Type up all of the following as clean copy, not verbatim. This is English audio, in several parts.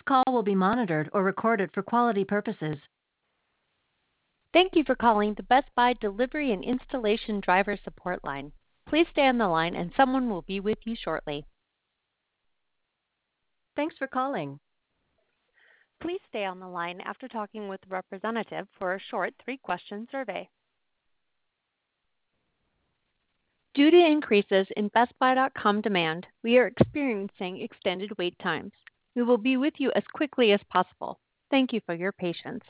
call will be monitored or recorded for quality purposes. Thank you for calling the Best Buy Delivery and Installation Driver Support Line. Please stay on the line and someone will be with you shortly. Thanks for calling. Please stay on the line after talking with the representative for a short 3-question survey. Due to increases in BestBuy.com demand, we are experiencing extended wait times. We will be with you as quickly as possible. Thank you for your patience.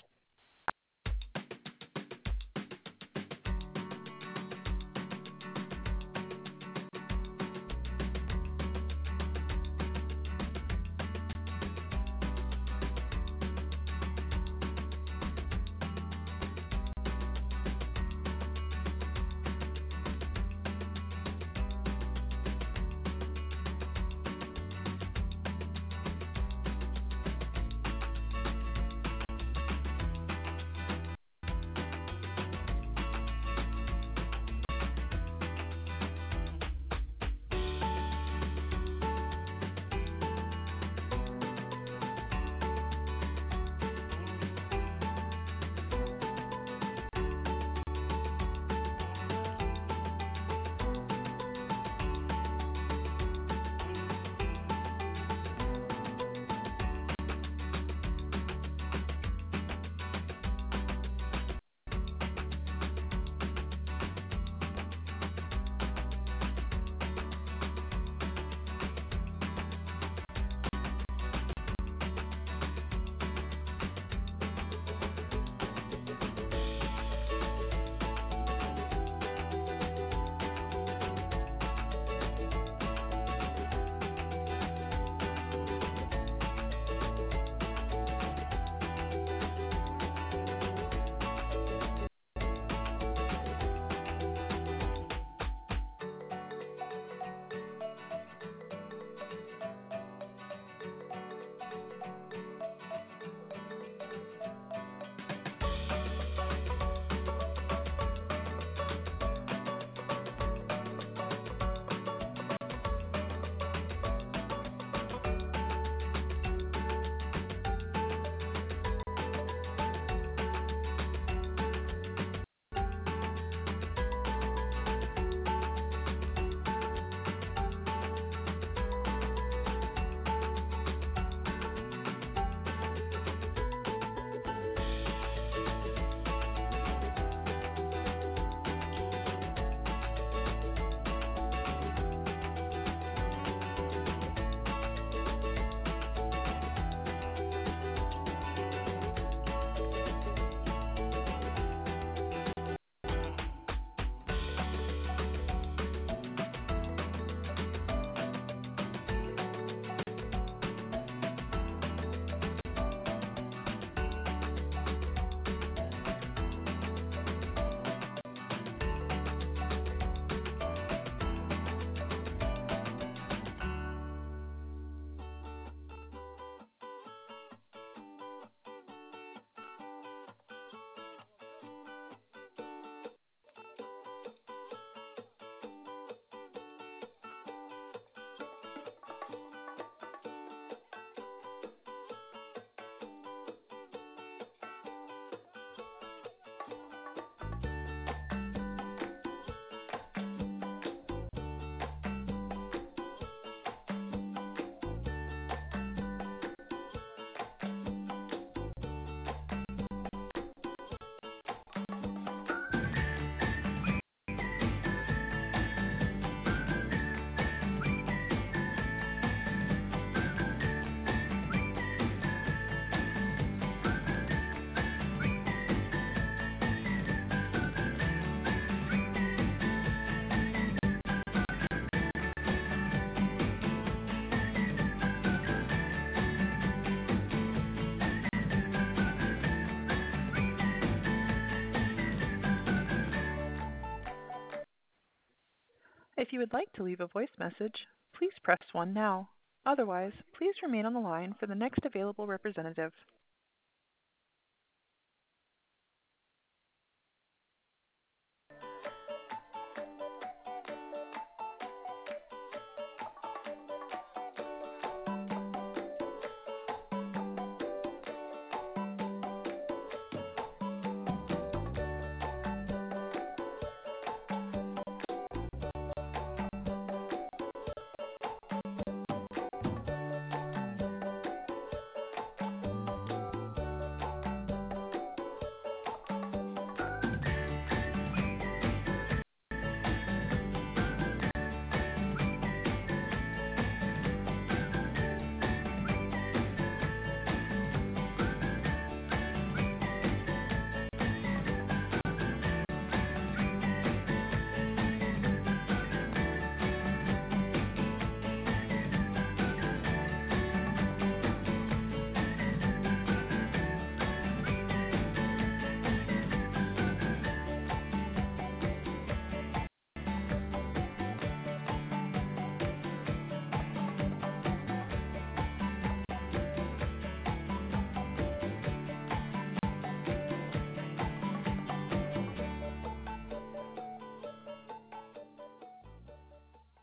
If you would like to leave a voice message, please press 1 now. Otherwise, please remain on the line for the next available representative.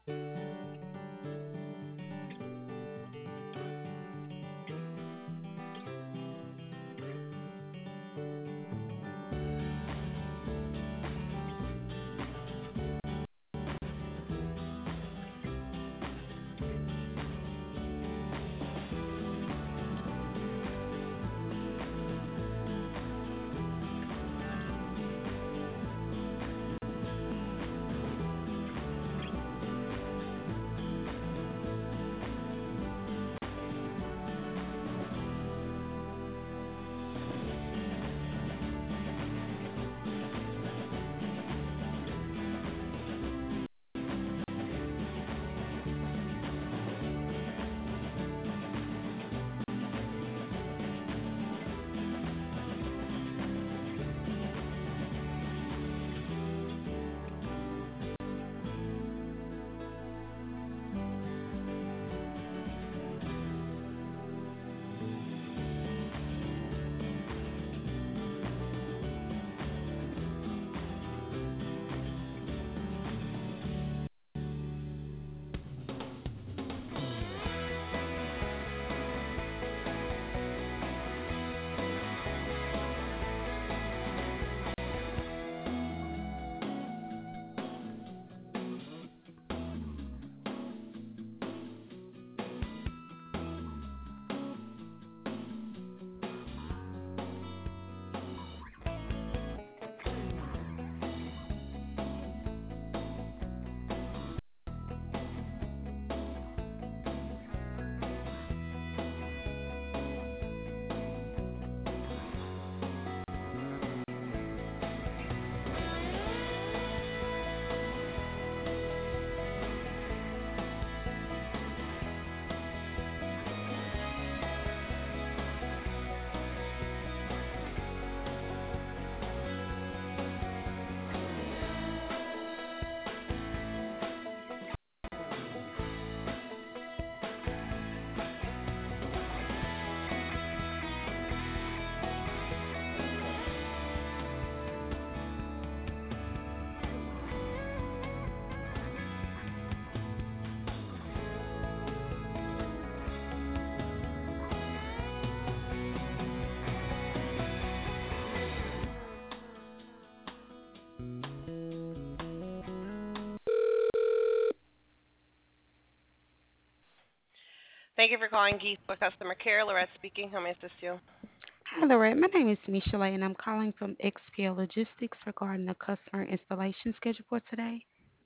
Thank you for calling Geese for Customer Care. Lorette speaking. How may I assist you? Hi, Lorette. My name is Michelle, and I'm calling from XPL Logistics regarding the customer installation schedule for today.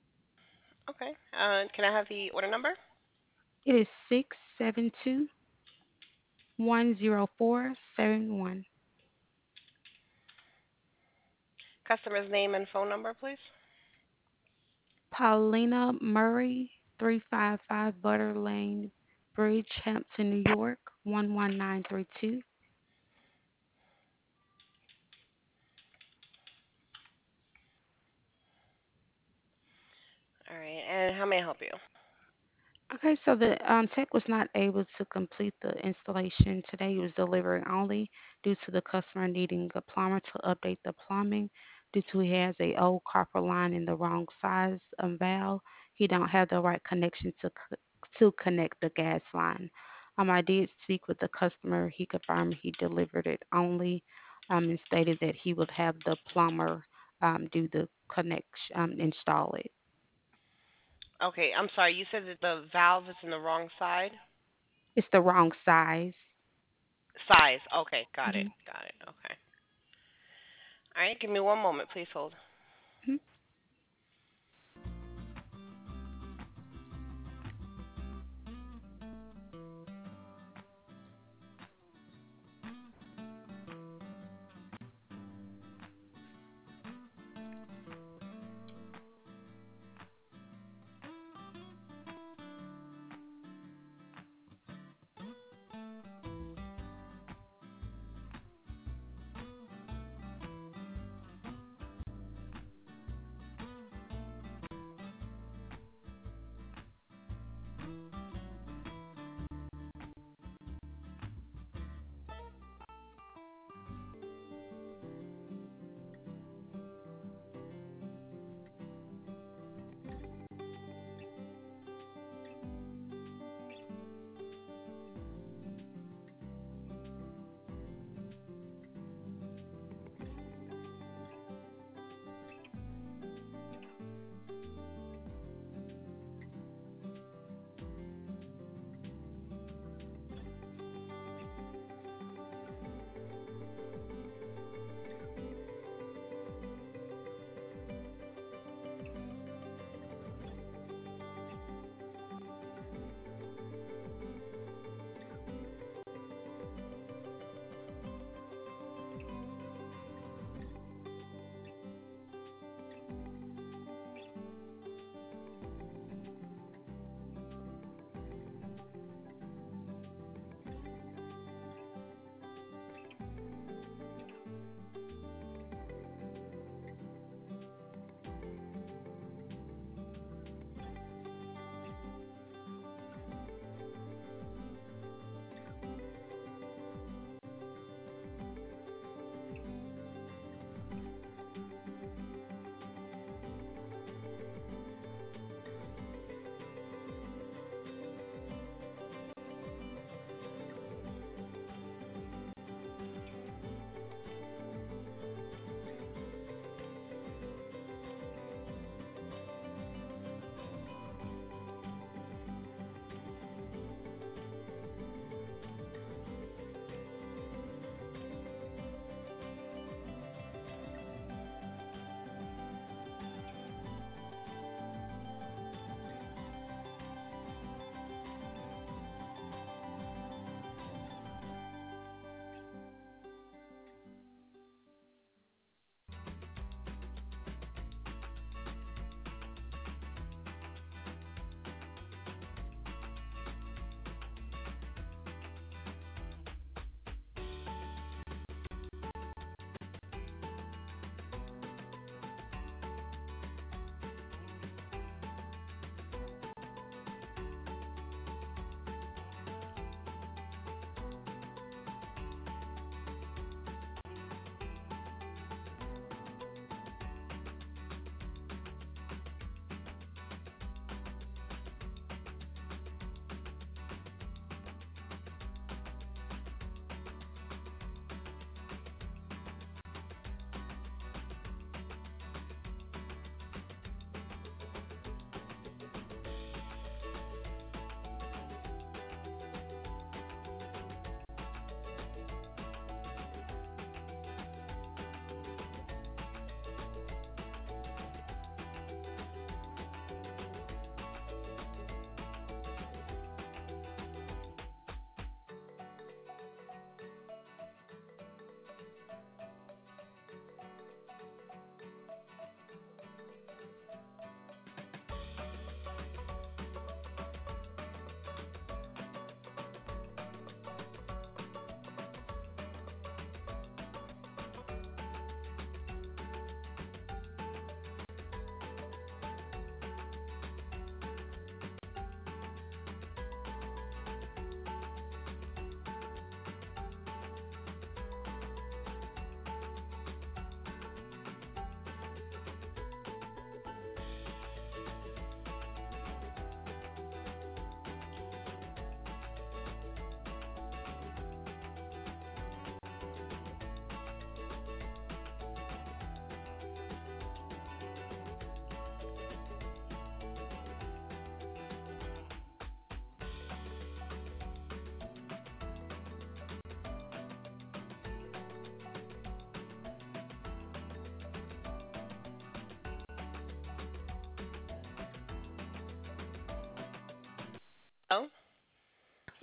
Okay. Can I have the order number? It is 672-10471. Customer's name and phone number, please. Paulina Murray, 355 Butter Lane Bridge, Hampton, New York, 11932. All right. And how may I help you? Okay, so the tech was not able to complete the installation today. He was delivering only due to the customer needing a plumber to update the plumbing due to he has a old copper line in the wrong size valve. He don't have the right connection to connect the gas line. I did speak with the customer. He confirmed he delivered it only, and stated that he would have the plumber do the connection, install it. Okay. I'm sorry. You said that the valve is in the wrong side? It's the wrong size. Size. Okay. Got it. Mhm. Got it. Okay. All right. Give me one moment. Please hold. Mhm.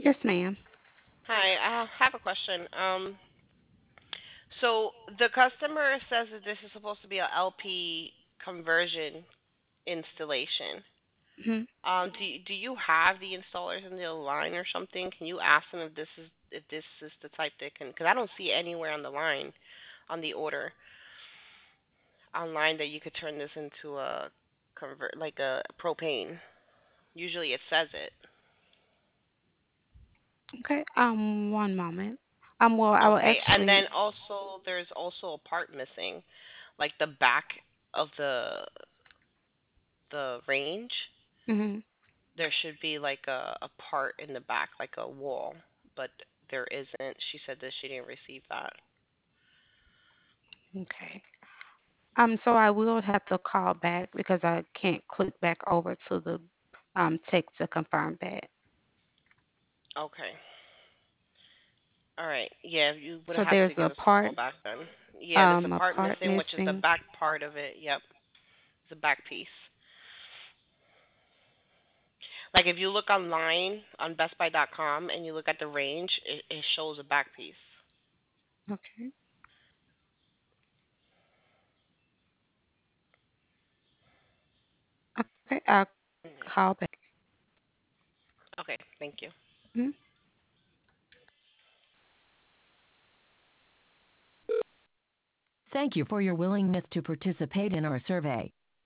Yes, ma'am. Hi, I have a question. So the customer says that this is supposed to be a LP conversion installation. Hmm. Do you have the installers in the line or something? Can you ask them if this is the type that can? Because I don't see anywhere on the line on the order online that you could turn this into a convert like a propane. Usually it says it. Okay. One moment. Well, I will Okay, and actually. then also there's also a part missing, like the back of the range. Hmm. There should be like a part in the back, like a wall, but there isn't. She said that she didn't receive that. Okay. So I will have to call back because I can't click back over to the text to confirm that. Okay. All right. Yeah, you would So have there's to a give us a part, call back then. Yeah, there's a a part part missing, which is the missing. back part of it. Yep, the back piece. Like if you look online on BestBuy.com and you look at the range, it shows a back piece. Okay. Okay. I'll Yeah. call back. Okay. Thank you. Mhm. Thank you for your willingness to participate in our survey.